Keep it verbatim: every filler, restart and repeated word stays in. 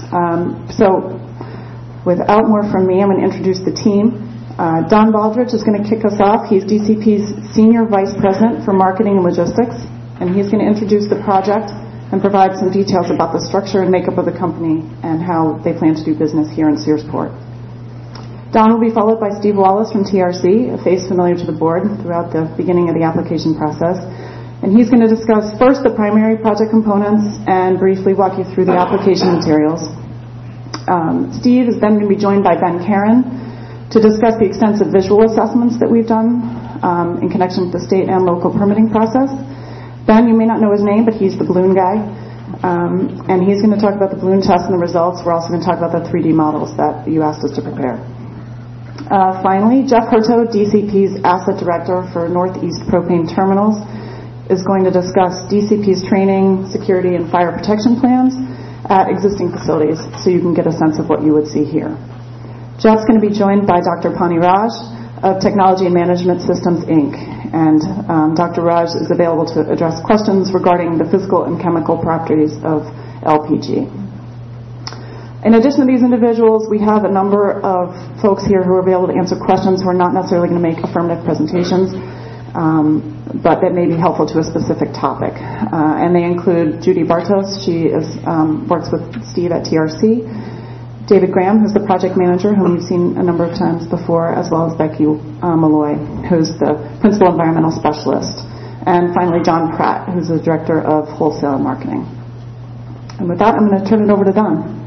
Um, so without more from me, I'm going to introduce the team. Uh, Don Baldridge is going to kick us off. He's D C P's Senior Vice President for Marketing and Logistics, and he's going to introduce the project and provide some details about the structure and makeup of the company and how they plan to do business here in Searsport. Don will be followed by Steve Wallace from T R C, a face familiar to the board throughout the beginning of the application process. And he's going to discuss first the primary project components and briefly walk you through the application materials. Um, Steve is then going to be joined by Ben Karen to discuss the extensive visual assessments that we've done um, in connection with the state and local permitting process. Ben, you may not know his name, but he's the balloon guy. Um, and he's going to talk about the balloon test and the results. We're also going to talk about the three D models that you asked us to prepare. Uh, finally, Jeff Hurto, D C P's Asset Director for Northeast Propane Terminals, is going to discuss D C P's training, security, and fire protection plans at existing facilities so you can get a sense of what you would see here. Jeff's going to be joined by Doctor Pani Raj of Technology and Management Systems, Incorporated. And um, Doctor Raj is available to address questions regarding the physical and chemical properties of L P G. In addition to these individuals, we have a number of folks here who are available to answer questions who are not necessarily going to make affirmative presentations, um, but that may be helpful to a specific topic. Uh, and they include Judy Bartos. She is, um, works with Steve at T R C. David Graham, who's the project manager, whom you've seen a number of times before, as well as Becky uh, Malloy, who's the principal environmental specialist. And finally, John Pratt, who's the director of wholesale marketing. And with that, I'm going to turn it over to Don.